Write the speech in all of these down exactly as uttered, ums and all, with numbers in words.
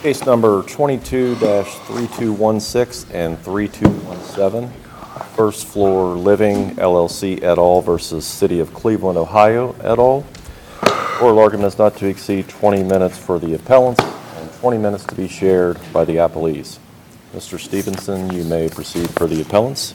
Case number twenty-two dash three two one six and three two one seven, First Floor Living L L C et al. Versus City of Cleveland, Ohio et al. Oral argument is not to exceed twenty minutes for the appellants and twenty minutes to be shared by the appellees. Mister Stevenson, you may proceed for the appellants.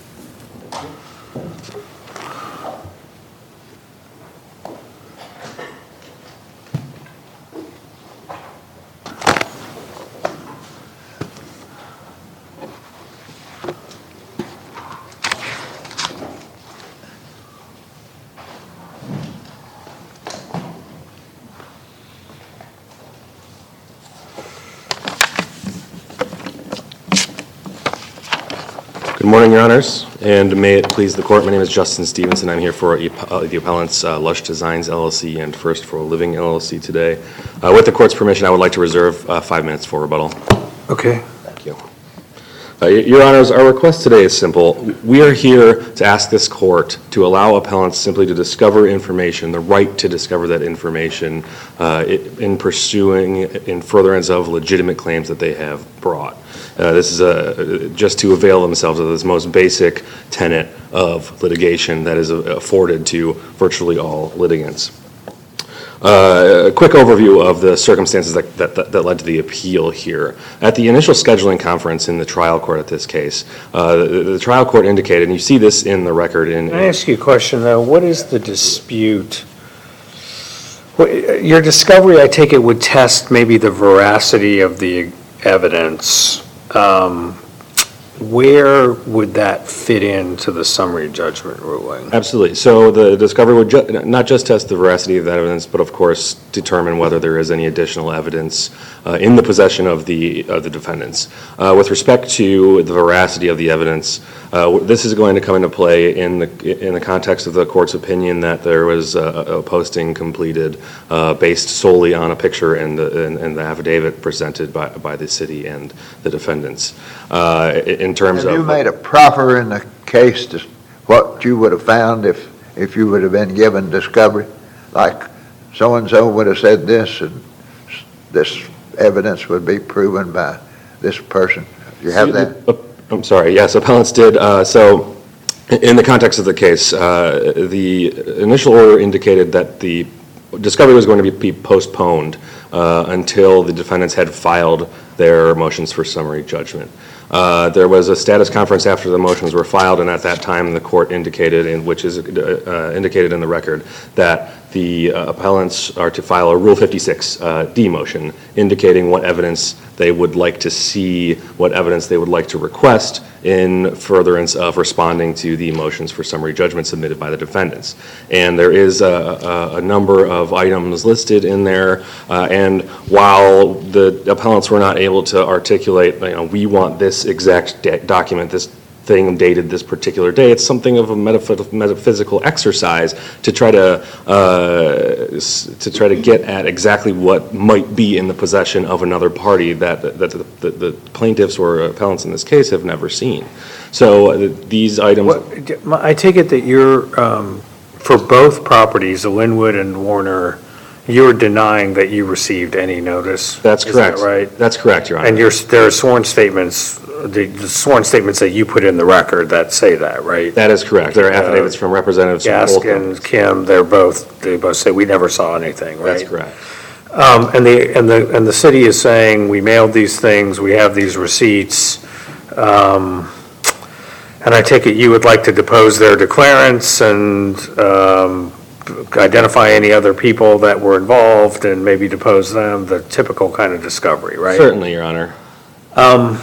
Good morning, Your Honors, and may it please the Court, my name is Justin Stevenson. I'm here for uh, the appellants uh, Lush Designs L L C and First Floor Living L L C today. Uh, with the Court's permission, I would like to reserve uh, five minutes for rebuttal. Okay. Thank you. Uh, Your Honors, our request today is simple. We are here to ask this Court to allow appellants simply to discover information, the right to discover that information uh, in pursuing, in furtherance of legitimate claims that they have brought. Uh, this is a, just to avail themselves of this most basic tenet of litigation that is afforded to virtually all litigants. Uh, a quick overview of the circumstances that, that, that led to the appeal here. At the initial scheduling conference in the trial court at this case, uh, the, the trial court indicated, and you see this in the record in... Can I ask you a question, though? What is the dispute? Your discovery, I take it, would test maybe the veracity of the evidence. Um, where would that fit into the summary judgment ruling? Absolutely. So the discovery would ju- not just test the veracity of that evidence, but of course determine whether there is any additional evidence uh, in the possession of the of the defendants. Uh, with respect to the veracity of the evidence, uh, this is going to come into play in the in the context of the court's opinion that there was a, a posting completed uh, based solely on a picture and the and, and the affidavit presented by by the city and the defendants. Uh, in terms Have of you made a proffer in the case to what you would have found if if you would have been given discovery, like so and so would have said this and this evidence would be proven by this person? Do you have that? I'm sorry, yes, appellants did. Uh, so in the context of the case, uh, the initial order indicated that the discovery was going to be postponed uh, until the defendants had filed their motions for summary judgment. Uh, there was a status conference after the motions were filed, and at that time the court indicated, in, which is uh, indicated in the record, that the uh, appellants are to file a Rule fifty-six uh, D motion indicating what evidence they would like to see, what evidence they would like to request in furtherance of responding to the motions for summary judgment submitted by the defendants. And there is a, a, a number of items listed in there, uh, and while the appellants were not able to articulate, you know, we want this exact da- document, this thing dated this particular day, it's something of a metaph- metaphysical exercise to try to uh, to try to get at exactly what might be in the possession of another party that that the, the, the plaintiffs or appellants in this case have never seen. So uh, these items. What, I take it that you're um, for both properties, the Linwood and Warner, you're denying that you received any notice. That's Is correct. That right? That's correct, Your Honor. And you're, there are sworn statements, the, the sworn statements that you put in the record that say that, right? That is correct. There are affidavits uh, from representatives from both companies. Gaskin, Kim, they're both, they both say we never saw anything, right? That's correct. Um, and the and the and the city is saying we mailed these things, we have these receipts, um, and I take it you would like to depose their declarants and um, identify any other people that were involved and maybe depose them, the typical kind of discovery, right? Certainly, Your Honor. Um,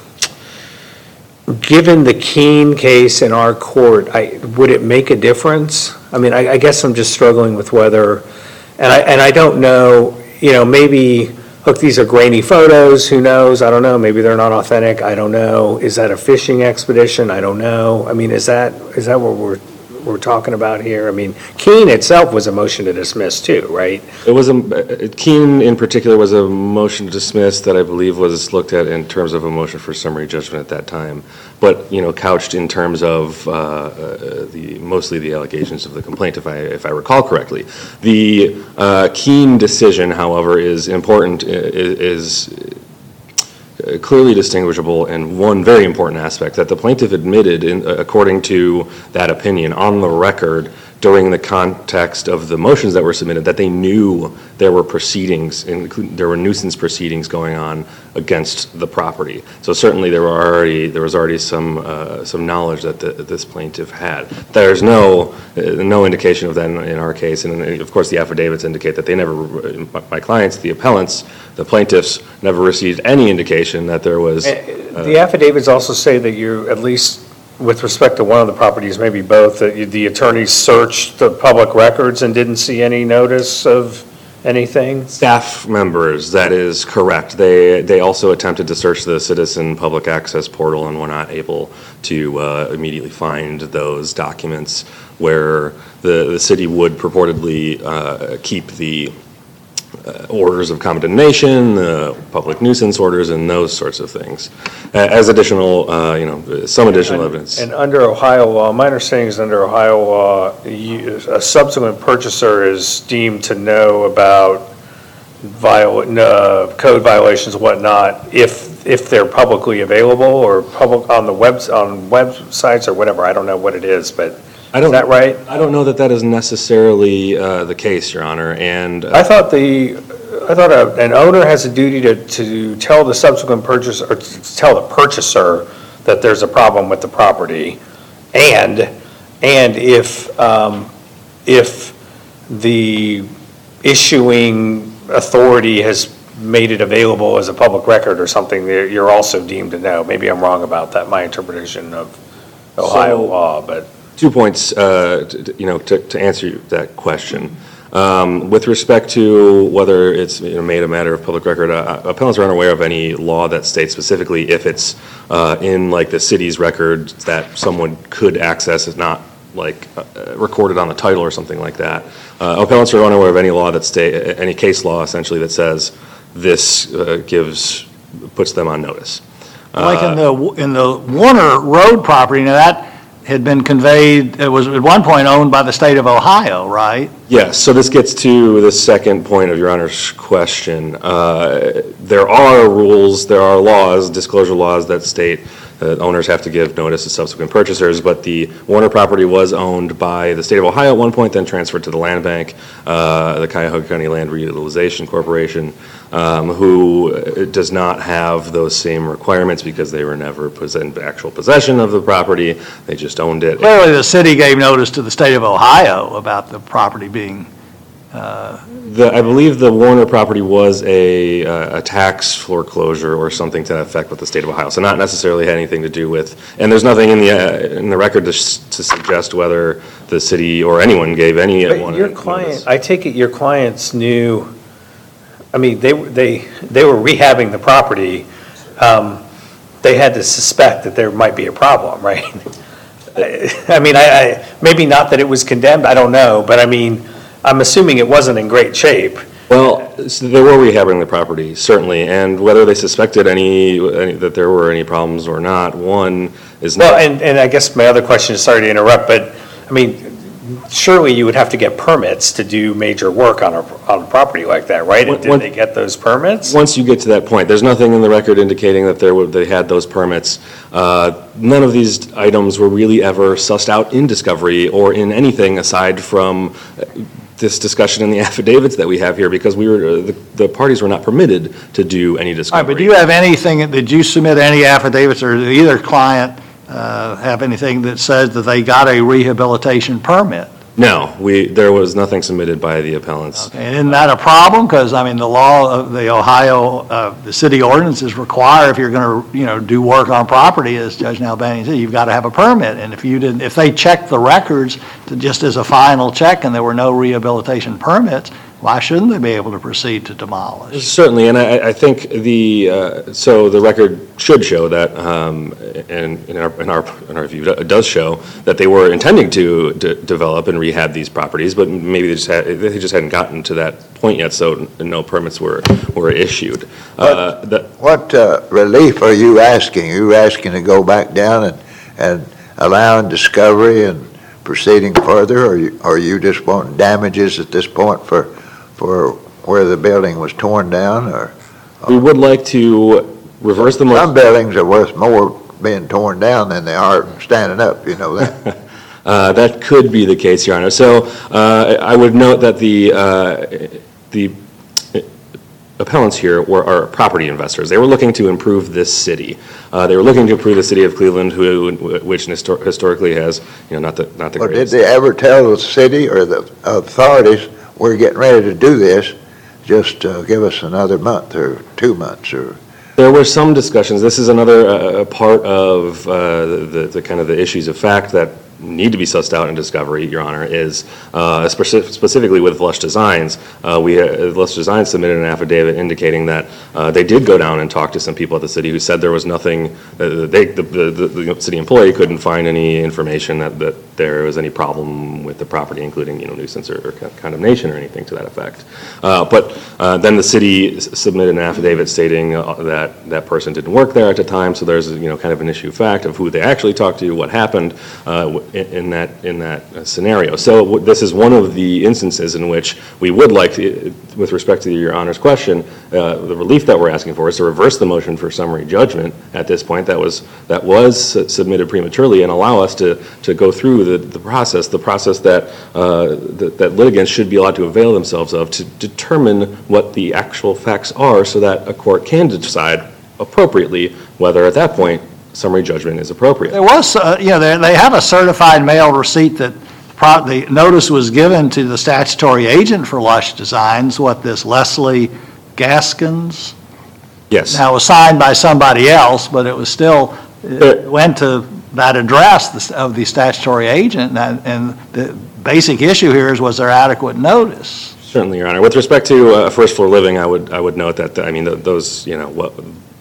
given the Keene case in our court, I, would it make a difference? I mean, I, I guess I'm just struggling with whether, and I and I don't know, you know, maybe, look, these are grainy photos, who knows, I don't know, maybe they're not authentic, I don't know. Is that a fishing expedition? I don't know. I mean, is that is that what we're we're talking about here? I mean, Keene itself was a motion to dismiss too, right? It was a, Keene in particular was a motion to dismiss that I believe was looked at in terms of a motion for summary judgment at that time, but, you know, couched in terms of uh, uh, the mostly the allegations of the complaint, if I if I recall correctly. The uh, Keene decision, however, is important, is, is uh, clearly distinguishable in one very important aspect, that the plaintiff admitted, in, uh, according to that opinion, on the record, during the context of the motions that were submitted, that they knew there were proceedings, including, there were nuisance proceedings going on against the property. So certainly there were already, there was already some, uh, some knowledge that the, this plaintiff had. There's no, uh, no indication of that in, in our case, and uh, of course the affidavits indicate that they never, my clients, the appellants, the plaintiffs, never received any indication that there was. Uh, The affidavits also say that you, at least with respect to one of the properties, maybe both, that you- the attorneys searched the public records and didn't see any notice of anything? Staff members, that is correct. They, they also attempted to search the Citizen Public Access Portal and were not able to uh, immediately find those documents where the, the city would purportedly uh, keep the uh, orders of condemnation, the public nuisance orders, and those sorts of things, uh, as additional, uh, you know, some additional And- evidence. And under Ohio law, my understanding is under Ohio law, you- a subsequent purchaser is deemed to know about viol, uh, code violations and whatnot if, if they're publicly available or public, on the webs, on websites or whatever. I don't know what it is, but I is don't- that right? I don't know that that is necessarily uh, the case, Your Honor, and. uh, I thought the, I thought a- an owner has a duty to, to tell the subsequent purchaser, or to tell the purchaser that there's a problem with the property. And, and if, um, if the issuing authority has made it available as a public record or something, you're also deemed to know. Maybe I'm wrong about that, my interpretation of Ohio So- law, but. Two points, uh, t- t- you know, to, to answer that question. Um, with respect to whether it's, you know, made a matter of public record, uh, appellants are unaware of any law that states specifically if it's uh, in like the city's records that someone could access, it's not like uh, recorded on the title or something like that. Uh, appellants are unaware of any law that state, any case law essentially that says this uh, gives, puts them on notice. Like in the, in the Warner Road property, now that had been conveyed, it was at one point owned by the state of Ohio, right? Yes, so this gets to the second point of Your Honor's question. Uh, There are rules, there are laws, disclosure laws that state that owners have to give notice to subsequent purchasers, but the Warner property was owned by the state of Ohio at one point, then transferred to the land bank, uh, the Cuyahoga County Land Reutilization Corporation, um, who does not have those same requirements because they were never pos- in actual possession of the property, they just owned it. Clearly, the city gave notice to the state of Ohio about the property being, uh, The, I believe the Warner property was a, uh, a tax foreclosure or something to that effect with the state of Ohio, so not necessarily had anything to do with, and there's nothing in the, uh, in the record to, s- to suggest whether the city or anyone gave any But one. your client, I take it your clients knew, I mean, they, they, they were rehabbing the property. Um, They had to suspect that there might be a problem, right? I mean, I, I, maybe not that it was condemned, I don't know, but I mean, I'm assuming it wasn't in great shape. Well, so they were rehabbing the property, certainly, and whether they suspected any, any, that there were any problems or not, one is not. Well, and, and I guess my other question is, sorry to interrupt, but, I mean, surely you would have to get permits to do major work on a, on a property like that, right? And did One- they get those permits? Once you get to that point, there's nothing in the record indicating that there were, they had those permits. Uh, None of these items were really ever sussed out in discovery or in anything aside from uh, this discussion in the affidavits that we have here, because we were, uh, the, the parties were not permitted to do any all right, discovery. but do you have anything, did you submit any affidavits, or did either client uh, have anything that says that they got a rehabilitation permit? No, we, there was nothing submitted by the appellants. And isn't that a problem? Because, I mean, the law of the Ohio, uh, the city ordinances require if you're going to, you know, do work on property, as Judge Nalbany said, you've got to have a permit. And if you didn't, if they checked the records to just as a final check and there were no rehabilitation permits, why shouldn't they be able to proceed to demolish? Certainly, and I, I think the, uh, so the record should show that, um, and in our, in our, in our view, it does show that they were intending to de- develop and rehab these properties, but maybe they just had, they just hadn't gotten to that point yet, so no permits were, were issued. Uh, the- What uh, relief are you asking? Are you asking to go back down and, and allowing discovery and proceeding further, or you, or you just want damages at this point for, for where the building was torn down, or? We would like to reverse the Some motion. buildings are worth more being torn down than they are standing up, you know that. Uh, That could be the case, Your Honor. So uh, I would note that the, uh, the appellants here were, are property investors. They were looking to improve this city. Uh, They were looking to improve the city of Cleveland, who, which histor- historically has, you know, not the, not the Or did greatest. they ever tell the city or the authorities, we're getting ready to do this, just uh, give us another month or two months or? There were some discussions. This is another uh, part of uh, the, the kind of the issues of fact that need to be sussed out in discovery, Your Honor, is uh, speci- specifically with Lush Designs. Uh, we uh, Lush Designs submitted an affidavit indicating that uh, they did go down and talk to some people at the city who said there was nothing. Uh, they, the, the, the city employee couldn't find any information that, that there was any problem with the property, including, you know, nuisance or, or condemnation or anything to that effect. Uh, but uh, then the city s- submitted an affidavit stating uh, that that person didn't work there at the time. So there's, you know, kind of an issue of fact of who they actually talked to, what happened. Uh, in, in that in that uh, scenario. So w- this is one of the instances in which we would like, to, with respect to Your Honor's question, uh, the relief that we're asking for is to reverse the motion for summary judgment at this point that was that was su- submitted prematurely and allow us to to go through the, the process, the process that, uh, that that litigants should be allowed to avail themselves of to determine what the actual facts are so that a court can decide appropriately whether at that point summary judgment is appropriate. There was, uh, you know, they they have a certified mail receipt that pro- the notice was given to the statutory agent for Lush Designs, what, this Leslie Gaskins? Yes. Now, it was signed by somebody else, but it was still, it went to that address of the statutory agent, and that- and the basic issue here is, was there adequate notice? Certainly, Your Honor. With respect to uh, first floor living, I would, I would note that, I mean, th- those, you know, what,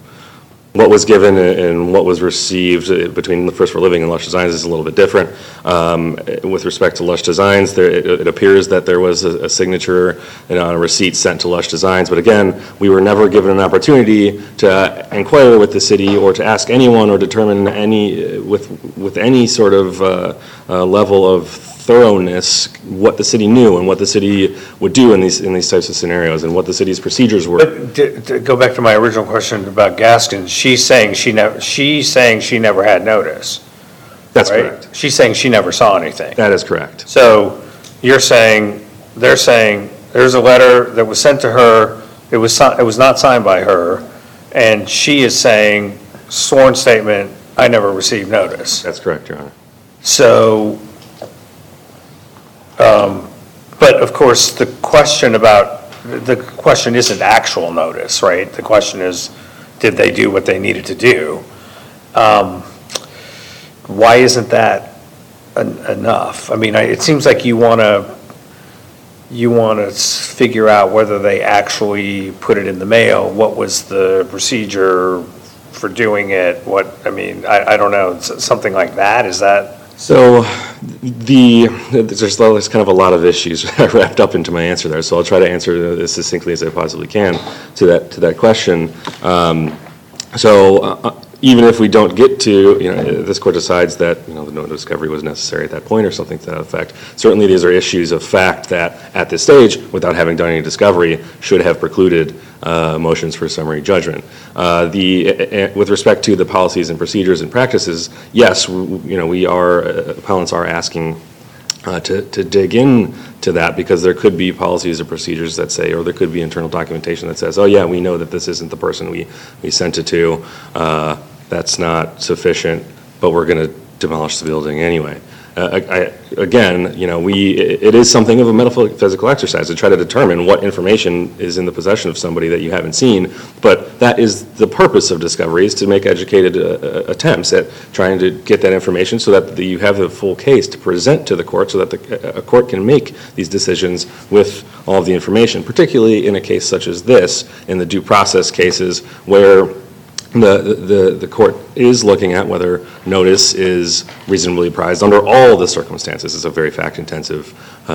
what was given and what was received uh, between the first floor living and Lush Designs is a little bit different. Um, With respect to Lush Designs, there, it, it appears that there was a, a signature and a receipt sent to Lush Designs, but again, we were never given an opportunity to uh, inquire with the city or to ask anyone or determine any, uh, with, with any sort of uh, uh, level of thoroughness what the city knew and what the city would do in these in these types of scenarios and what the city's procedures were. But to, to go back to my original question about Gaskins, she's saying she never, she's saying she never had notice, That's right? correct. She's saying she never saw anything. That is correct. So you're saying, they're saying, there's a letter that was sent to her, it was, si- it was not signed by her, and she is saying, sworn statement, I never received notice. That's correct, Your Honor. So, um, but of course, the question about, the question isn't actual notice, right? The question is, did they do what they needed to do? Um, Why isn't that en- enough? I mean, I- it seems like you want to, you want to figure out whether they actually put it in the mail. What was the procedure for doing it? What, I mean, I, I don't know, s- something like that, is that? So the, there's, there's kind of a lot of issues wrapped up into my answer there, so I'll try to answer as succinctly as I possibly can to that, to that question. Um, So uh, even if we don't get to, you know, this court decides that, you know, the no discovery was necessary at that point or something to that effect, certainly these are issues of fact that at this stage, without having done any discovery, should have precluded uh, motions for summary judgment. Uh, The, uh, with respect to the policies and procedures and practices, yes, w- you know, we are, uh, appellants are asking Uh, to, to dig in to that, because there could be policies or procedures that say, or there could be internal documentation that says, oh yeah, we know that this isn't the person we, we sent it to. Uh, that's not sufficient, but we're going to demolish the building anyway. Uh, I, I, again, you know, we, it, it is something of a metaphysical exercise to try to determine what information is in the possession of somebody that you haven't seen, but that is the purpose of discovery, is to make educated uh, attempts at trying to get that information so that the, you have the full case to present to the court, so that the, a court can make these decisions with all of the information, particularly in a case such as this, in the due process cases where The, the, the court is looking at whether notice is reasonably apprised under all the circumstances. It's a very fact-intensive uh,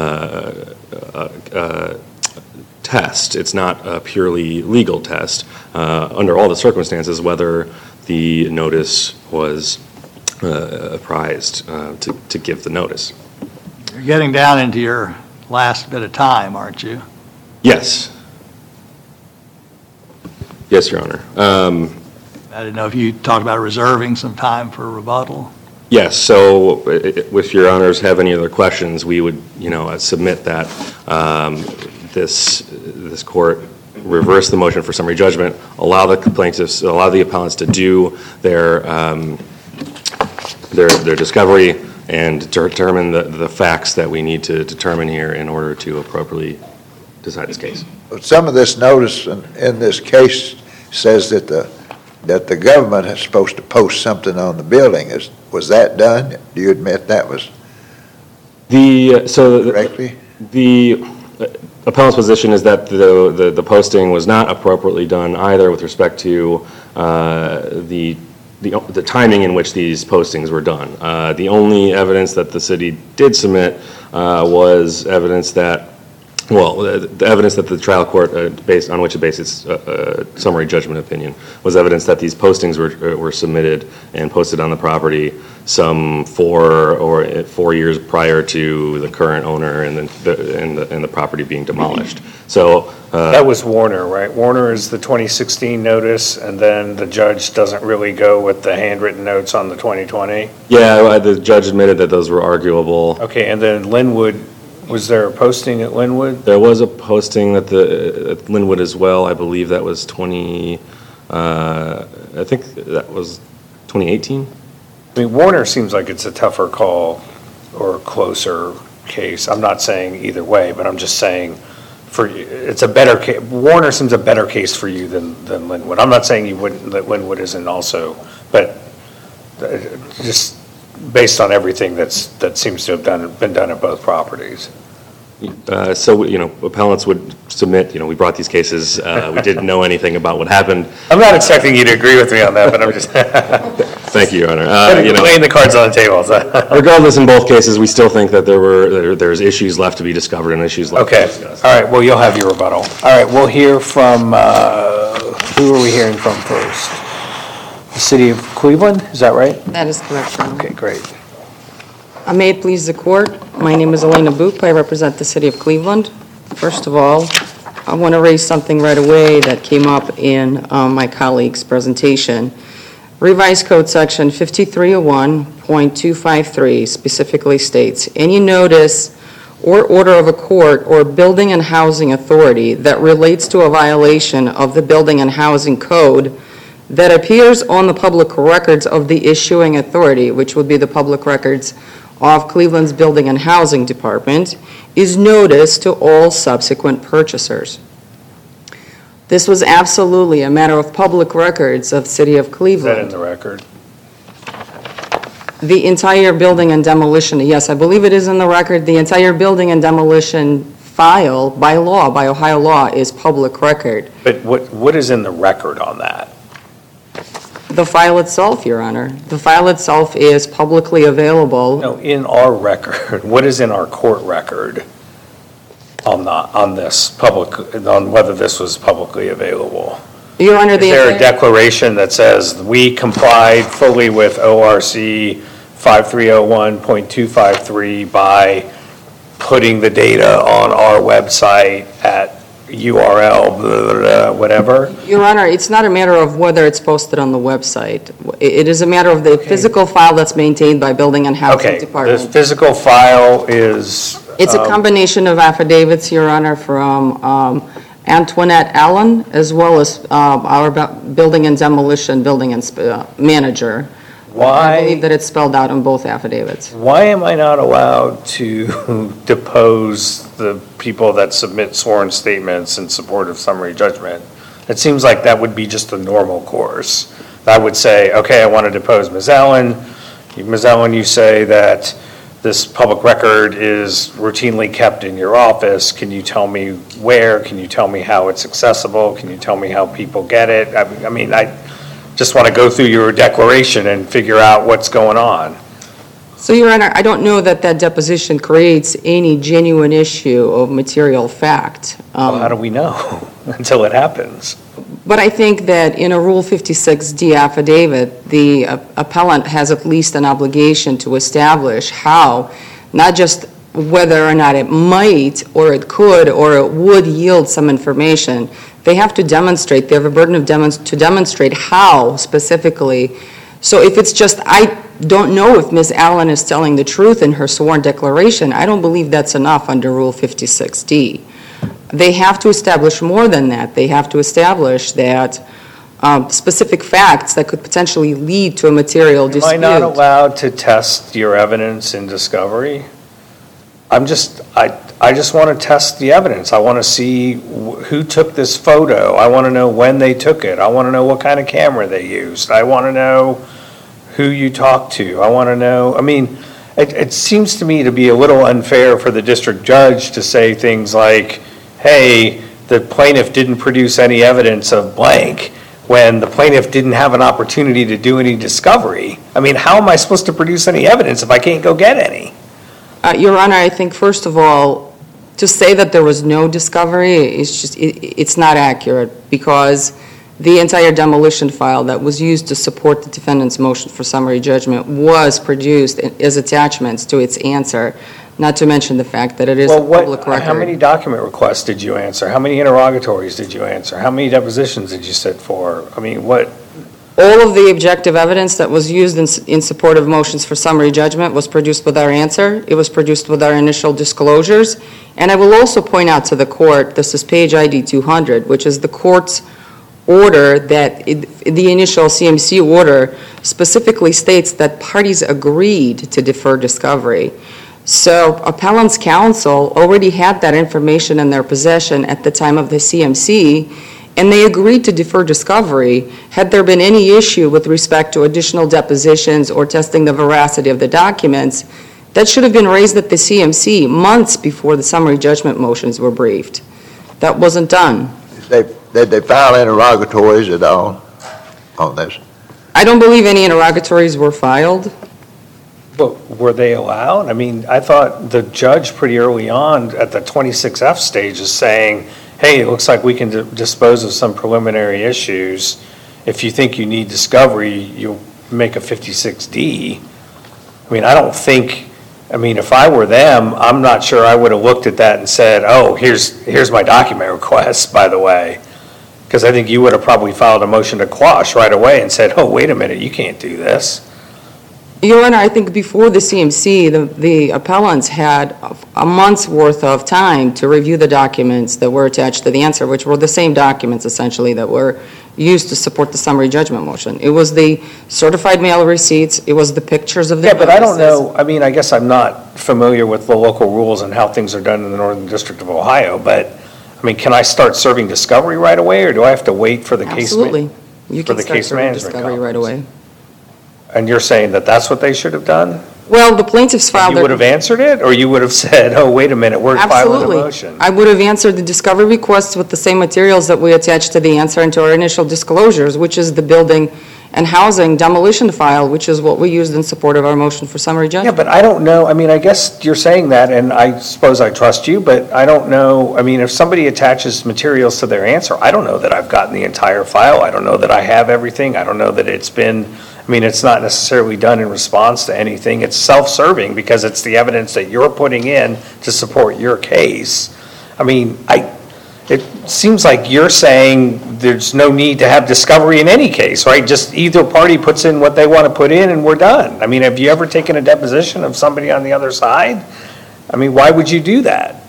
uh, uh, test. It's not a purely legal test. Uh, under all the circumstances, whether the notice was uh, apprised uh, to, to give the notice. You're getting down into your last bit of time, aren't you? Yes. Yes, Your Honor. Um, I didn't know if you talked about reserving some time for rebuttal. Yes, so i- i- if your honors have any other questions, we would, you know, uh, submit that um, this, this court reverse the motion for summary judgment, allow the plaintiffs, allow the appellants to do their, um, their, their discovery and to determine the, the facts that we need to determine here in order to appropriately decide this case. Some of this notice in, in this case says that the, that the government is supposed to post something on the building. Is, was that done? Do you admit that was The, uh, so. correctly? The appellant's position is that the, the, the posting was not appropriately done either with respect to uh, the, the, the timing in which these postings were done. Uh, the only evidence that the city did submit uh, was evidence that, well, the, the evidence that the trial court, uh, based on which it based its uh, uh, summary judgment opinion, was evidence that these postings were, uh, were submitted and posted on the property some four or four years prior to the current owner and the, and the, and the property being demolished. So, uh, That was Warner, right? Warner is the twenty sixteen notice, and then the judge doesn't really go with the handwritten notes on the twenty twenty? yeah, uh, the judge admitted that those were arguable. Okay, and then Linwood, was there a posting at Linwood? There was a posting at the, at Linwood as well, I believe that was twenty, uh, I think that was twenty eighteen? I mean, Warner seems like it's a tougher call or a closer case. I'm not saying either way, but I'm just saying for, it's a better case. Warner seems a better case for you than, than Linwood. I'm not saying you wouldn't, that Linwood isn't also, but uh, just based on everything that's, that seems to have done, been done at both properties. Uh, So, you know, appellants would submit, you know, we brought these cases, uh, we didn't know anything about what happened. I'm not expecting you to agree with me on that, but I'm just Thank you, Your Honor. Uh, you know, laying the cards on the table. so. regardless, in both cases, we still think that there were, there- there's issues left to be discovered and issues left to Okay, discuss. all right, well, you'll have your rebuttal. All right, we'll hear from, uh, who are we hearing from first? The city of Cleveland, is that right? That is correct, Your Honor. Okay, great. I may it please the court, my name is Elena Boop, I represent the city of Cleveland. First of all, I want to raise something right away that came up in um, my colleague's presentation. Revised Code Section fifty-three oh one point two five three specifically states, any notice or order of a court or building and housing authority that relates to a violation of the Building and Housing Code that appears on the public records of the issuing authority, which would be the public records of Cleveland's Building and Housing Department, is noticed to all subsequent purchasers. This was absolutely a matter of public records of City of Is that in Cleveland. the record? The entire building and demolition, yes, I believe it is in the record, the entire building and demolition file, by law, by Ohio law, is public record. But what, what is in the record on that? The file itself, Your Honor, the file itself is publicly available. No, in our record, what is in our court record on the, on this public, on whether this was publicly available? Your Honor, Is the there a entire- declaration that says we complied fully with O R C fifty-three oh one point two five three by putting the data on our website at U R L, blah, blah, blah, whatever? Your Honor, it's not a matter of whether it's posted on the website. It it is a matter of the physical file that's maintained by Building and Housing Okay, the Department. physical file is. It's a um, combination of affidavits, Your Honor, from um, Antoinette Allen, as well as um, our bu- Building and Demolition Building and sp- uh, Manager. I Why? believe that it's spelled out in both affidavits. Why am I not allowed to depose the people that submit sworn statements in support of summary judgment? It seems like that would be just the normal course. I would say, okay, I want to depose Miz Allen. Miz Allen, you say that this public record is routinely kept in your office. Can you tell me where? Can you tell me how it's accessible? Can you tell me how people get it? I I mean, I just want to go through your declaration and figure out what's going on. So, Your Honor, I don't know that that deposition creates any genuine issue of material fact. Well, Um, how do we know until it happens? But I think that in a Rule fifty-six D affidavit, the uh, appellant has at least an obligation to establish how, not just whether or not it might, or it could, or it would yield some information They have to demonstrate, they have a burden of demonst- to demonstrate how specifically. So if it's just, I don't know if Miz Allen is telling the truth in her sworn declaration, I don't believe that's enough under Rule fifty-six D. They have to establish more than that. They have to establish that um, specific facts that could potentially lead to a material dispute. Am I not allowed to test your evidence in discovery? I'm just, I, I just want to test the evidence. I want to see wh- who took this photo. I want to know when they took it. I want to know what kind of camera they used. I want to know who you talked to. I want to know, I mean, it, it seems to me to be a little unfair for the district judge to say things like, hey, the plaintiff didn't produce any evidence of blank, when the plaintiff didn't have an opportunity to do any discovery. I mean, how am I supposed to produce any evidence if I can't go get any? Uh, Your Honor, I think, first of all, to say that there was no discovery is just, it, it's not accurate, because the entire demolition file that was used to support the defendant's motion for summary judgment was produced as attachments to its answer, not to mention the fact that it is a Well, what, public record. how many document requests did you answer? How many interrogatories did you answer? How many depositions did you sit for? I mean, what? All of the objective evidence that was used in, in support of motions for summary judgment was produced with our answer. It was produced with our initial disclosures. And I will also point out to the court, this is page I D two hundred, which is the court's order that, it, the initial C M C order specifically states that parties agreed to defer discovery. So appellant's counsel already had that information in their possession at the time of the C M C, and they agreed to defer discovery had there been any issue with respect to additional depositions or testing the veracity of the documents. That should have been raised at the C M C months before the summary judgment motions were briefed. That wasn't done. They, did they file interrogatories at all on this? I don't believe any interrogatories were filed. But were they allowed? I mean, I thought the judge pretty early on at the twenty-six F stage is saying, hey, it looks like we can di- dispose of some preliminary issues. If you think you need discovery, you'll make a fifty-six D. I mean, I don't think, I mean, if I were them, I'm not sure I would have looked at that and said, oh, here's, here's my document request, by the way. Because I think you would have probably filed a motion to quash right away and said, oh, wait a minute, you can't do this. Your Honor, I think before the C M C, the, the appellants had a month's worth of time to review the documents that were attached to the answer, which were the same documents essentially that were used to support the summary judgment motion. It was the certified mail receipts, it was the pictures of the Yeah, but I don't notices. know, I mean, I guess I'm not familiar with the local rules and how things are done in the Northern District of Ohio, but, I mean, can I start serving discovery right away, or do I have to wait for the case? ma- Absolutely. You for can the start case serving management discovery right companies? away. And you're saying that that's what they should have done? Well, the plaintiffs filed You their... would have answered it, or you would have said, oh, wait a minute, we're filing a Absolutely. motion? I would have answered the discovery requests with the same materials that we attached to the answer and to our initial disclosures, which is the building and housing demolition file, which is what we used in support of our motion for summary Yeah, judgment. but I don't know, I mean, I guess you're saying that, and I suppose I trust you, but I don't know, I mean, if somebody attaches materials to their answer, I don't know that I've gotten the entire file, I don't know that I have everything, I don't know that it's been, I mean, it's not necessarily done in response to anything, it's self-serving because it's the evidence that you're putting in to support your case. I mean, I, it seems like you're saying there's no need to have discovery in any case, right? Just either party puts in what they want to put in and we're done. I mean, have you ever taken a deposition of somebody on the other side? I mean, why would you do that?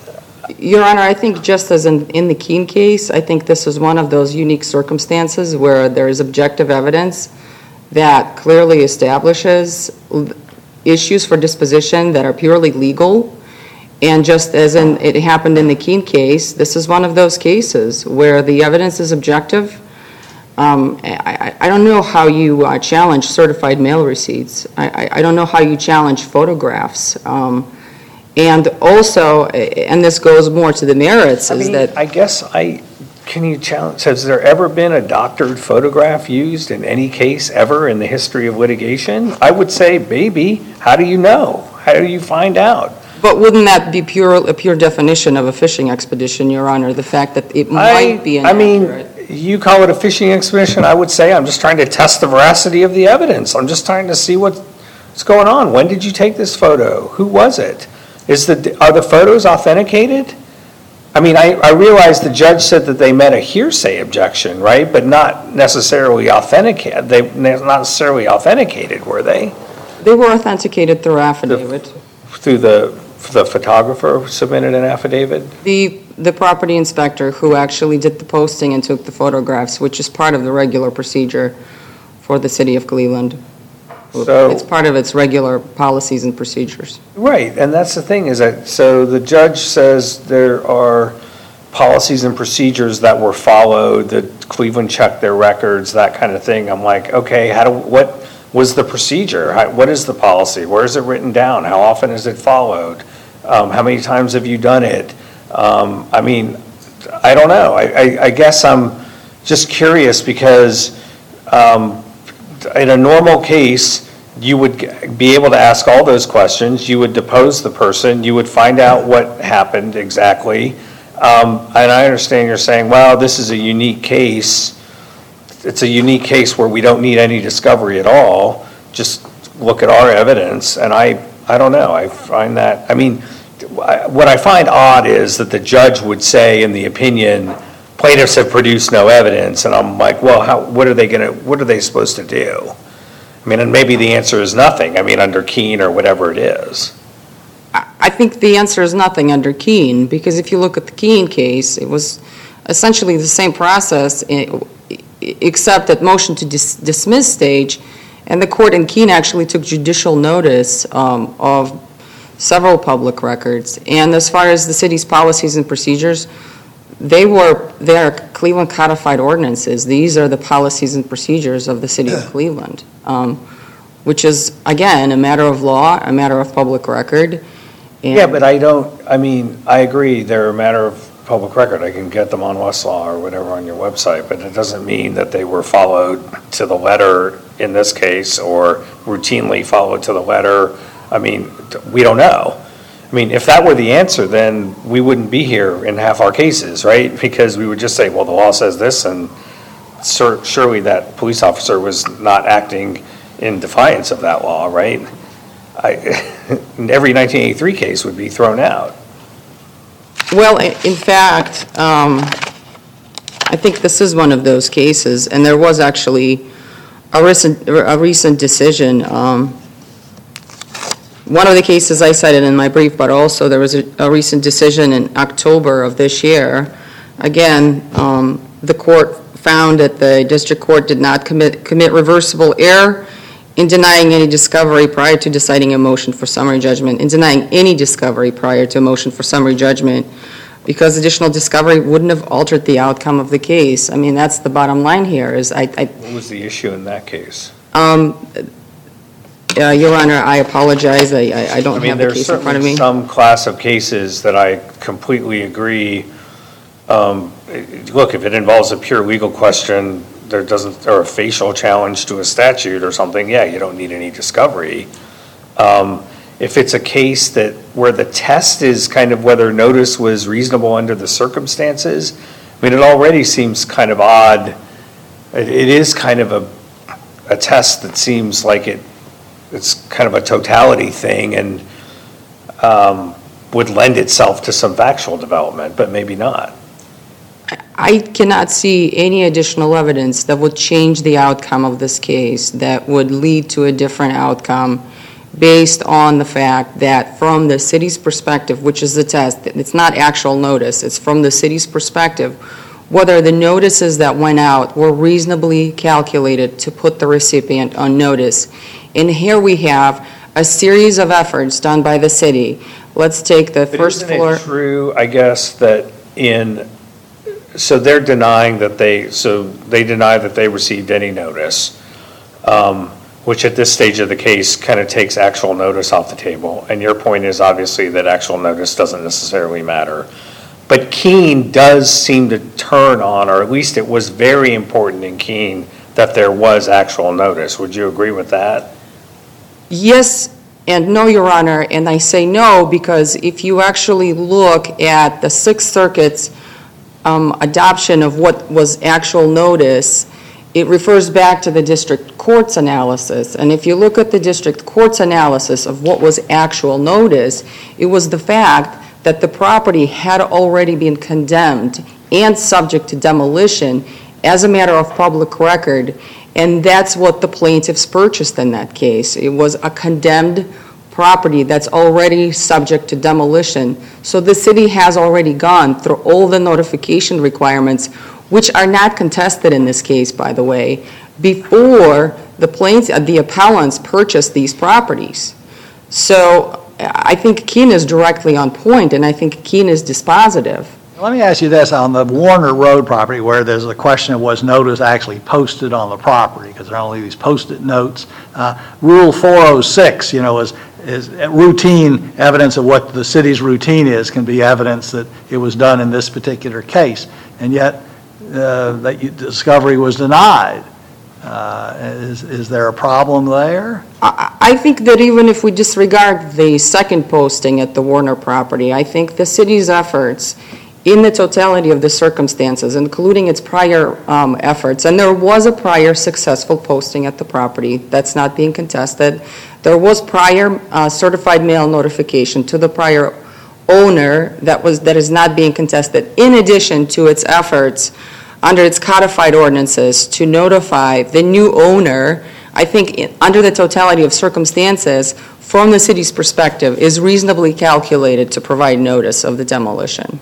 Your Honor, I think just as in, in the Keene case, I think this is one of those unique circumstances where there is objective evidence that clearly establishes l- issues for disposition that are purely legal. And just as in, it happened in the Keene case, this is one of those cases where the evidence is objective. Um, I, I, I don't know how you uh, challenge certified mail receipts. I, I, I don't know how you challenge photographs. Um, and also, and this goes more to the merits, I is mean, that I guess I, can you challenge, has there ever been a doctored photograph used in any case ever in the history of litigation? I would say maybe. How do you know? How do you find out? But wouldn't that be pure, a pure definition of a fishing expedition, Your Honor? The fact that it I, might be I inaccurate? mean, you call it a fishing expedition, I would say I'm just trying to test the veracity of the evidence. I'm just trying to see what, what's going on. When did you take this photo? Who was it? Is the, are the photos authenticated? I mean, I, I realize the judge said that they met a hearsay objection, right? But not necessarily authenticated, they, not necessarily authenticated, were they? They were authenticated through affidavit. Through the, the photographer submitted an affidavit? The, the property inspector who actually did the posting and took the photographs, which is part of the regular procedure for the city of Cleveland. So- It's part of its regular policies and procedures. Right, and that's the thing, is that, so the judge says there are policies and procedures that were followed, that Cleveland checked their records, that kind of thing. I'm like, okay, how do, what was the procedure? How, what is the policy? Where is it written down? How often is it followed? Um, how many times have you done it? Um, I mean, I don't know. I, I, I guess I'm just curious because um, in a normal case, you would be able to ask all those questions, you would depose the person, you would find out what happened exactly. Um, and I understand you're saying, well, this is a unique case. It's a unique case where we don't need any discovery at all. Just look at our evidence. And I, I don't know, I find that, I mean, what I find odd is that the judge would say in the opinion, plaintiffs have produced no evidence. And I'm like, well, how, what are they gonna, what are they supposed to do? I mean, and maybe the answer is nothing. I mean, under Keene or whatever it is. I think the answer is nothing under Keene, because if you look at the Keene case, it was essentially the same process, except at motion to dis- dismiss stage, and the court in Keene actually took judicial notice um, of several public records. And as far as the city's policies and procedures, they were, they are Cleveland codified ordinances. These are the policies and procedures of the city of Cleveland, um, which is, again, a matter of law, a matter of public record. And Yeah, but I don't, I mean, I agree, they're a matter of public record. I can get them on Westlaw or whatever on your website, but it doesn't mean that they were followed to the letter in this case or routinely followed to the letter. I mean, we don't know. I mean, if that were the answer, then we wouldn't be here in half our cases, right? Because we would just say, well, the law says this, and sur- surely that police officer was not acting in defiance of that law, right? I, every nineteen eighty-three case would be thrown out. Well, i- in fact, um, I think this is one of those cases, and there was actually a recent, a recent decision. Um, one of the cases I cited in my brief, but also there was a, a recent decision in October of this year. Again, um, the court found that the district court did not commit, commit reversible error in denying any discovery prior to deciding a motion for summary judgment, in denying any discovery prior to a motion for summary judgment, because additional discovery wouldn't have altered the outcome of the case. I mean, that's the bottom line here, is I, I What was the issue in that case? um, uh, Your Honor, I apologize, I, I I I don't mean, have the there's case in front of certainly me. some class of cases that I completely agree. Um, Look, if it involves a pure legal question, there doesn't, or a facial challenge to a statute or something, yeah, you don't need any discovery. Um, If it's a case that, where the test is kind of whether notice was reasonable under the circumstances, I mean, it already seems kind of odd. It, it is kind of a, a test that seems like it, it's kind of a totality thing and um, would lend itself to some factual development, but maybe not. I cannot see any additional evidence that would change the outcome of this case, that would lead to a different outcome based on the fact that from the city's perspective, which is the test, it's not actual notice, it's from the city's perspective, whether the notices that went out were reasonably calculated to put the recipient on notice. And here we have a series of efforts done by the city. Let's take the But first isn't floor. it true, I guess, that in, so they're denying that they, so they deny that they received any notice, um, which at this stage of the case kind of takes actual notice off the table. And your point is obviously that actual notice doesn't necessarily matter. But Keene does seem to turn on, or at least it was very important in Keene, that there was actual notice. Would you agree with that? Yes and no, Your Honor, and I say no because if you actually look at the Sixth Circuit's um, adoption of what was actual notice, it refers back to the district court's analysis. And if you look at the district court's analysis of what was actual notice, it was the fact that the property had already been condemned and subject to demolition as a matter of public record, and that's what the plaintiffs purchased in that case. It was a condemned property that's already subject to demolition. So the city has already gone through all the notification requirements, which are not contested in this case, by the way, before the plaintiff, the appellants purchased these properties. So I think Keene is directly on point, and I think Keene is dispositive. Let me ask you this, on the Warner Road property where there's a question of was notice actually posted on the property, because there are only these post-it notes. Uh, Rule four oh six, you know, is, is routine evidence of what the city's routine is can be evidence that it was done in this particular case. And yet, uh, that you, discovery was denied. Uh, is, is there a problem there? I, I think that even if we disregard the second posting at the Warner property, I think the city's efforts in the totality of the circumstances, including its prior um, efforts, and there was a prior successful posting at the property that's not being contested. There was prior uh, certified mail notification to the prior owner that was that is not being contested, in addition to its efforts under its codified ordinances to notify the new owner. I think in, under the totality of circumstances, from the city's perspective, is reasonably calculated to provide notice of the demolition.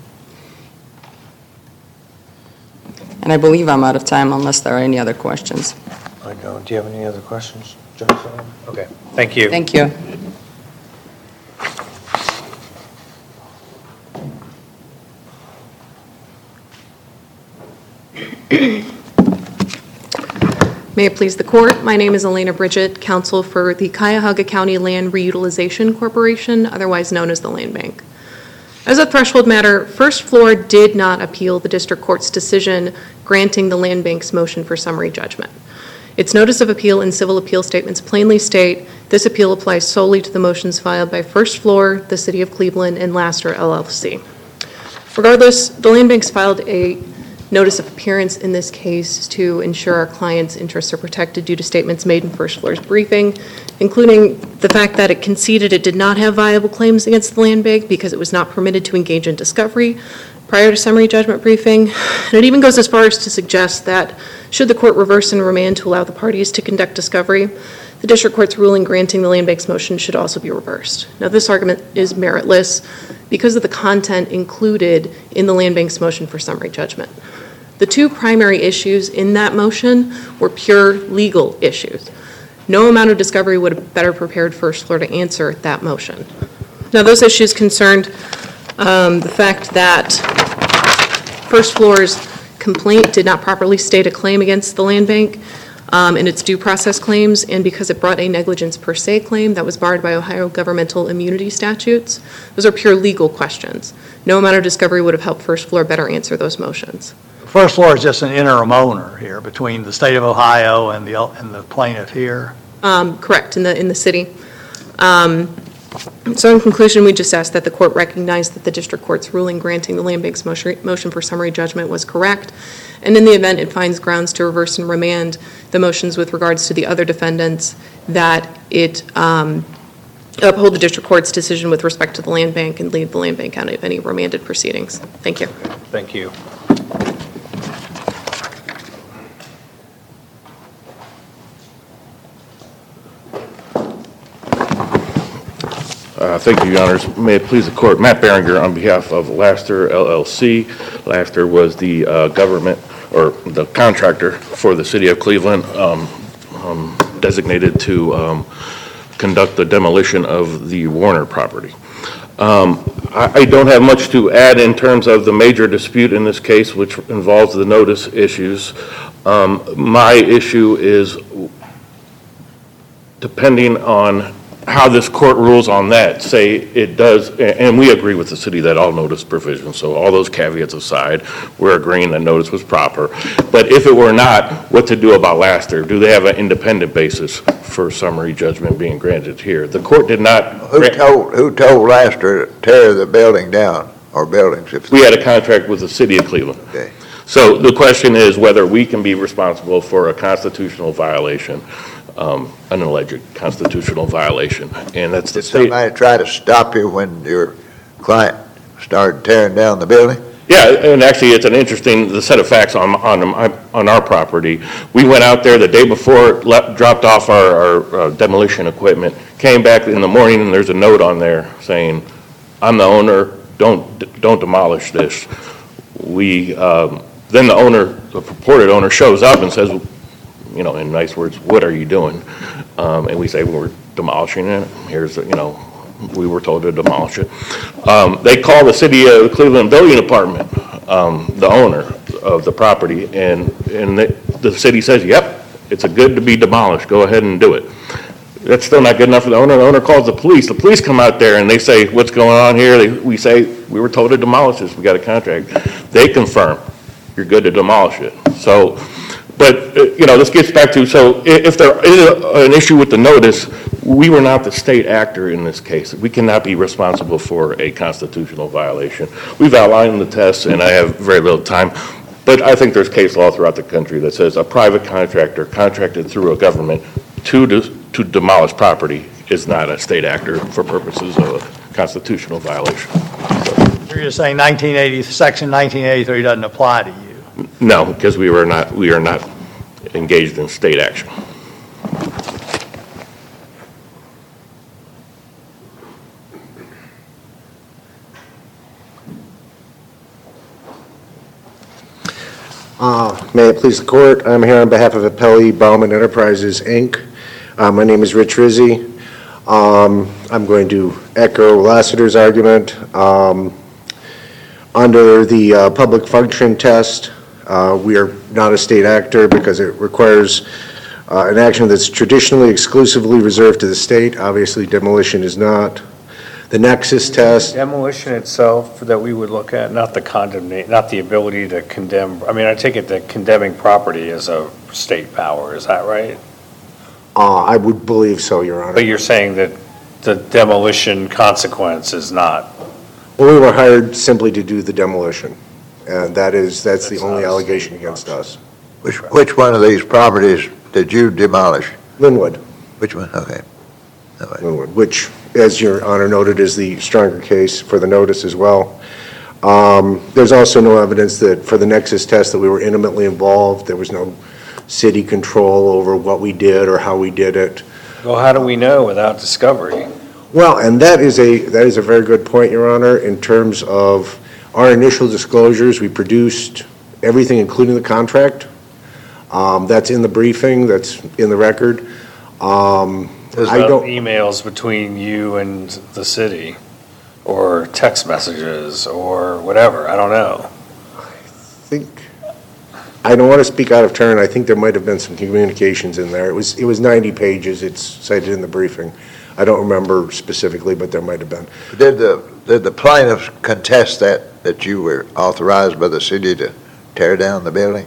And I believe I'm out of time unless there are any other questions. I don't. Do you have any other questions, Judge? Okay, thank you. Thank you. May it please the court, my name is Elena Bridget, counsel for the Cuyahoga County Land Reutilization Corporation, otherwise known as the Land Bank. As a threshold matter, First Floor did not appeal the district court's decision granting the Land Bank's motion for summary judgment. Its notice of appeal and civil appeal statements plainly state this appeal applies solely to the motions filed by First Floor, the City of Cleveland, and Laster L L C. Regardless, the Land Bank's filed a notice of appearance in this case to ensure our client's interests are protected due to statements made in First Floor's briefing, including the fact that it conceded it did not have viable claims against the Land Bank because it was not permitted to engage in discovery prior to summary judgment briefing. And it even goes as far as to suggest that should the court reverse and remand to allow the parties to conduct discovery, the district court's ruling granting the Land Bank's motion should also be reversed. Now, this argument is meritless because of the content included in the Land Bank's motion for summary judgment. The two primary issues in that motion were pure legal issues. No amount of discovery would have better prepared First Floor to answer that motion. Now, those issues concerned um, the fact that First Floor's complaint did not properly state a claim against the Land Bank um, in its due process claims, and because it brought a negligence per se claim that was barred by Ohio governmental immunity statutes. Those are pure legal questions. No amount of discovery would have helped First Floor better answer those motions. First Floor is just an interim owner here between the state of Ohio and the and the plaintiff here. Um, correct, in the in the city. Um, so in conclusion, we just ask that the court recognize that the district court's ruling granting the Land Bank's motion, motion for summary judgment was correct, and in the event it finds grounds to reverse and remand the motions with regards to the other defendants, that it um, uphold the district court's decision with respect to the Land Bank and leave the Land Bank out of any remanded proceedings. Thank you. Thank you. Uh, Thank you, Your Honors. May it please the Court, Matt Berenger on behalf of Laster L L C. Laster was the uh, government, or the contractor for the City of Cleveland, um, um, designated to um, conduct the demolition of the Warner property. Um, I, I don't have much to add in terms of the major dispute in this case, which involves the notice issues. Um, My issue is, depending on how this court rules on that, say it does, and we agree with the city that all notice provisions, so all those caveats aside, we're agreeing that notice was proper. But if it were not, what to do about Laster? Do they have an independent basis for summary judgment being granted here? The court did not. Who told, who told Laster to tear the building down, or buildings? If We had a contract with the city of Cleveland. Okay. So the question is whether we can be responsible for a constitutional violation, um, an alleged constitutional violation, and that's the Did state. somebody try to stop you when you're client started tearing down the building? Yeah, and actually, it's an interesting, the set of facts on, on, on our property. We went out there the day before, left, dropped off our, our uh, demolition equipment, came back in the morning, and there's a note on there saying, I'm the owner, don't, don't demolish this. We, um, then the owner, the purported owner shows up and says, you know, in nice words, what are you doing? Um, and we say, well, we're demolishing it. Here's, you know, we were told to demolish it. Um, they call the city of Cleveland Building Department, um, the owner of the property, and, and the, the city says, yep, it's a good to be demolished, go ahead and do it. That's still not good enough for the owner. The owner calls the police. The police come out there and they say, what's going on here? They, we say, we were told to demolish this, we got a contract. They confirm, you're good to demolish it. So, but, uh, you know, this gets back to, so i- if there is a- an issue with the notice, we were not the state actor in this case. We cannot be responsible for a constitutional violation. We've outlined the tests, and I have very little time, but I think there's case law throughout the country that says a private contractor contracted through a government to, de- to demolish property is not a state actor for purposes of a constitutional violation. You're just saying nineteen eighty, section nineteen eighty-three doesn't apply to you? No, because we were not, we are not engaged in state action. Uh, May it please the court, I'm here on behalf of Appellee Bauman Enterprises, Incorporated. Uh, My name is Rich Rizzi. Um, I'm going to echo Lassiter's argument. Um, Under the uh, public function test, uh, we are not a state actor because it requires uh, an action that's traditionally exclusively reserved to the state. Obviously, demolition is not. The nexus test, Demolition itself that we would look at, not the condemnation, not the ability to condemn, I mean, I take it that condemning property is a state power, is that right? uh, I would believe so, Your Honor. But you're saying that the demolition consequence is not? Well, we were hired simply to do the demolition, and that is, that's the That's only not a allegation state against us. Which, which one of these properties did you demolish? Linwood, Which one? Okay. All right. Linwood, which, as Your Honor noted, is the stronger case for the notice as well. Um, There's also no evidence that, for the nexus test, that we were intimately involved. There was no city control over what we did or how we did it. Well, how do we know without discovery? Well, and that is a, that is a very good point, Your Honor, in terms of our initial disclosures. We produced everything, including the contract. Um, That's in the briefing, that's in the record. Um, There's I no don't, emails between you and the city, or text messages, or whatever, I don't know. think, I don't want to speak out of turn. I think there might have been some communications in there. It was, it was ninety pages. It's cited in the briefing. I don't remember specifically, but there might have been. Did the, did the plaintiffs contest that, that you were authorized by the city to tear down the building?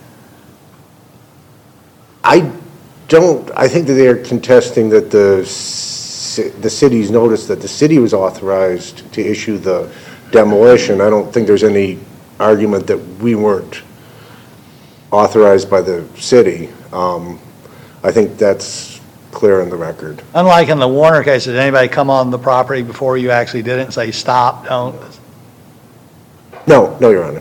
I don't, I think that they are contesting that the, ci- the city's noticed that the city was authorized to issue the demolition. I don't think there's any argument that we weren't authorized by the city. Um, I think that's clear in the record. Unlike in the Warner case, did anybody come on the property before you actually did it and say, stop, don't? No, no, Your Honor.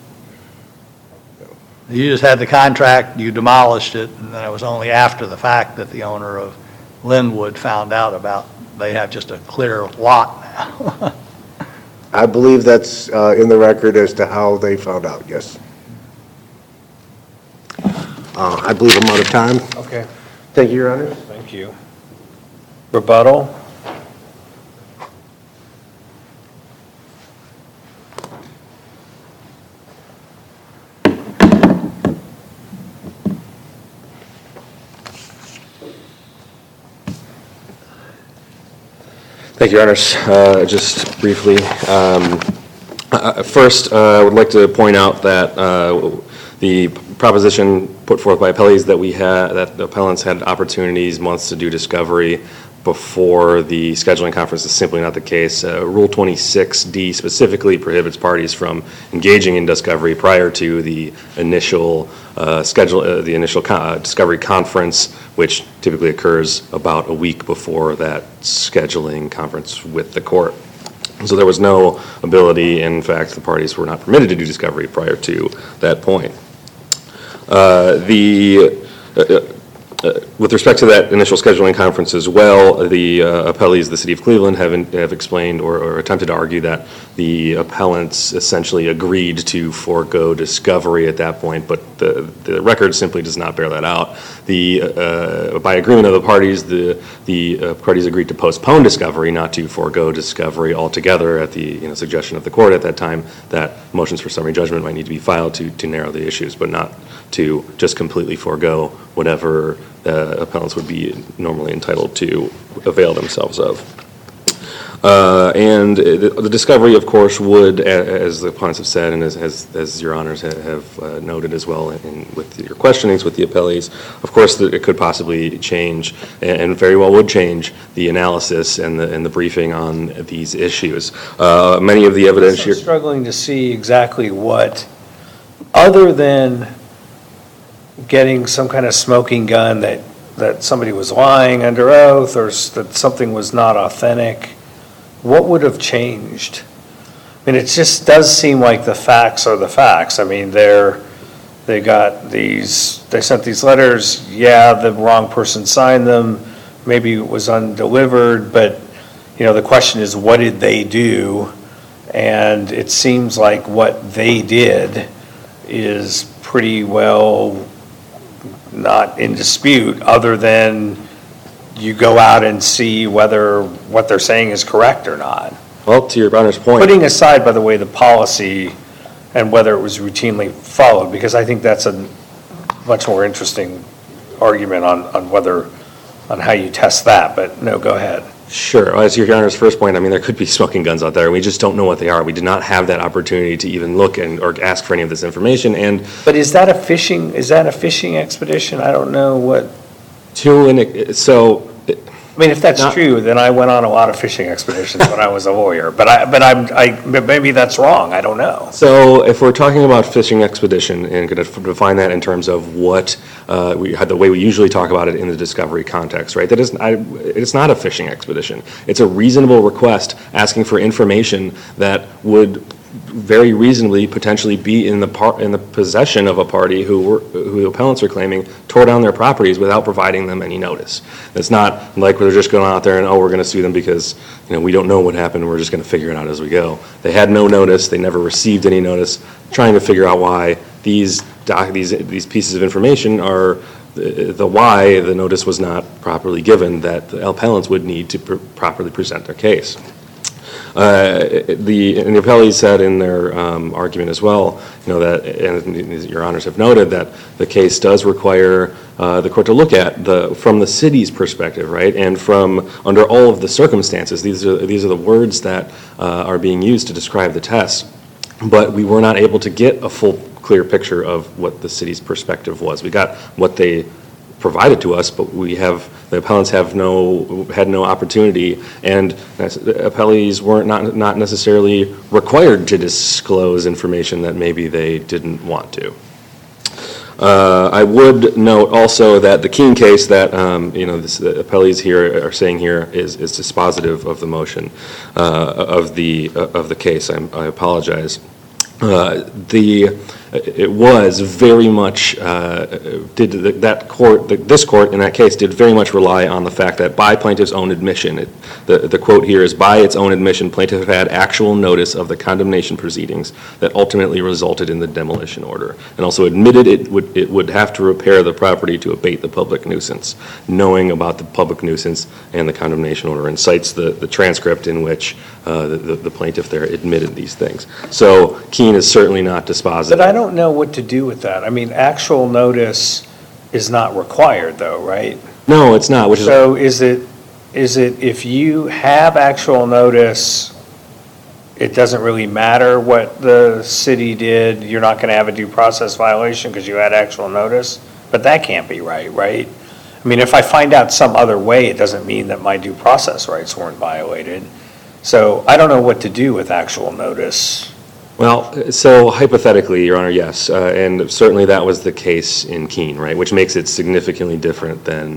You just had the contract, you demolished it, and then it was only after the fact that the owner of Linwood found out about, they have just a clear lot now. I believe that's uh, in the record as to how they found out, yes. Uh, I believe I'm out of time. Okay, Thank you, Your Honor. thank you. Rebuttal? Thank you, Your Honors. Uh, Just briefly, um, uh, first, uh, I would like to point out that uh, the proposition put forth by appellees that we had, that the appellants had opportunities, months to do discovery before the scheduling conference is simply not the case. Uh, Rule twenty-six D specifically prohibits parties from engaging in discovery prior to the initial uh, schedule, uh, the initial co- uh, discovery conference, which typically occurs about a week before that scheduling conference with the court. So there was no ability, in fact, the parties were not permitted to do discovery prior to that point. Uh, the, uh, uh, with respect to that initial scheduling conference as well, the uh, appellees, the City of Cleveland, have, in, have explained or, or attempted to argue that the appellants essentially agreed to forego discovery at that point, but the, the record simply does not bear that out. The, uh, by agreement of the parties, the, the uh, parties agreed to postpone discovery, not to forego discovery altogether at the you know, suggestion of the court at that time that motions for summary judgment might need to be filed to, to narrow the issues, but not to just completely forego whatever uh, appellants would be normally entitled to avail themselves of. Uh, and the, the discovery, of course, would, as the opponents have said, and as, as, as your honors have uh, noted as well in, with your questionings with the appellees, of course, that it could possibly change, and very well would change, the analysis and the, and the briefing on these issues. Uh, many of the evidence I'm here... struggling to see exactly what, other than getting some kind of smoking gun that, that somebody was lying under oath or s- that something was not authentic, what would have changed? I mean, it just does seem like the facts are the facts. I mean, they're, they got these, they sent these letters, yeah, the wrong person signed them, maybe it was undelivered, but, you know, the question is, what did they do? And it seems like what they did is pretty well not in dispute, other than you go out and see whether what they're saying is correct or not. Well, to your honor's point... Putting aside, by the way, the policy and whether it was routinely followed, because I think that's a much more interesting argument on, on whether, on how you test that, but no, go ahead. Sure. Well, as your honor's first point, I mean, there could be smoking guns out there. We just don't know what they are. We did not have that opportunity to even look and or ask for any of this information. And But is that a fishing, is that a fishing expedition? I don't know what, to an, so... I mean, if that's Not- true, then I went on a lot of fishing expeditions when I was a lawyer, but I, but I'm, I, but maybe that's wrong, I don't know. So if we're talking about fishing expedition and going to define that in terms of what uh, we had, the way we usually talk about it in the discovery context, right? That is, I, it's not a fishing expedition. It's a reasonable request asking for information that would very reasonably potentially be in the par in the possession of a party who were, who the appellants are claiming tore down their properties without providing them any notice. It's not like we're just going out there and, oh, we're going to sue them because, you know, we don't know what happened, we're just going to figure it out as we go. They had no notice, they never received any notice, trying to figure out why these doc these these pieces of information are the, the why the notice was not properly given that the appellants would need to pr properly present their case. Uh, the, and the appellees said in their um, argument as well, you know, that, and your honors have noted, that the case does require uh, the court to look at the, from the city's perspective, right, and from, under all of the circumstances. These are, these are the words that uh, are being used to describe the test, but we were not able to get a full, clear picture of what the city's perspective was. We got what they provided to us, but we have, the appellants have no, had no opportunity, and the appellees weren't not, not necessarily required to disclose information that maybe they didn't want to. Uh, I would note also that the Keene case that, um, you know, this, the appellees here are saying here is, is dispositive of the motion, uh, of the, uh, of the case. I'm, I apologize. Uh, the, it was very much, uh, did the, that court, the, this court in that case did very much rely on the fact that by plaintiff's own admission, it, the, the quote here is, by its own admission, plaintiff had actual notice of the condemnation proceedings that ultimately resulted in the demolition order, and also admitted it would, it would have to repair the property to abate the public nuisance, knowing about the public nuisance and the condemnation order, and cites the, the transcript in which uh, the, the, the plaintiff there admitted these things. So Keene is certainly not dispositive. But I don't know what to do with that. I mean, actual notice is not required though, right? No, it's not, which is... So is it, is it, if you have actual notice, it doesn't really matter what the city did, you're not gonna have a due process violation because you had actual notice? But that can't be right, right? I mean, if I find out some other way, it doesn't mean that my due process rights weren't violated. So I don't know what to do with actual notice. Well, so hypothetically, Your Honor, yes, uh, and certainly that was the case in Keene, right, which makes it significantly different than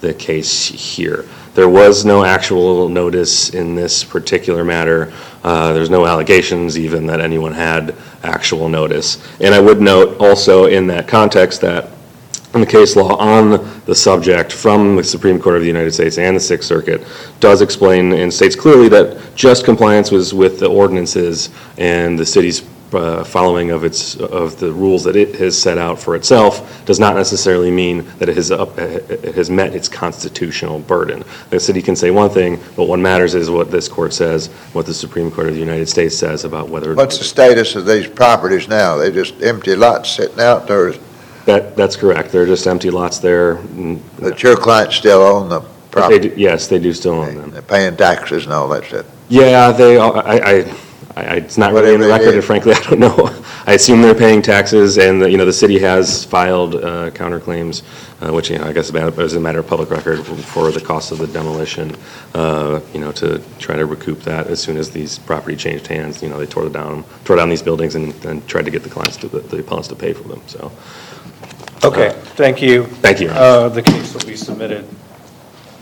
the case here. There was no actual notice in this particular matter. Uh, There's no allegations even that anyone had actual notice. And I would note also in that context that in the case law on the subject from the Supreme Court of the United States and the Sixth Circuit does explain and states clearly that just compliance was with the ordinances and the city's uh, following of its of the rules that it has set out for itself does not necessarily mean that it has up, it has met its constitutional burden. The city can say one thing, but what matters is what this court says, what the Supreme Court of the United States says about whether. What's the status of these properties now? They just empty lots sitting out there, That that's correct. They're just empty lots there. but your clients still own the But they property? do, yes, they do still own them. They're paying taxes and all that stuff. Yeah, they, are- I, I, I, it's not really in the Whatever record, it and is. frankly, I don't know. I assume they're paying taxes, and, the- you know, the city has filed uh, counterclaims, uh, which, you know, I guess is a matter of public record for the cost of the demolition, uh, you know, to try to recoup that as soon as these property changed hands. You know, they tore down, tore down these buildings and, and tried to get the clients, to the the appellants to pay for them, so. Okay, thank you. Thank you. Uh, The case will be submitted.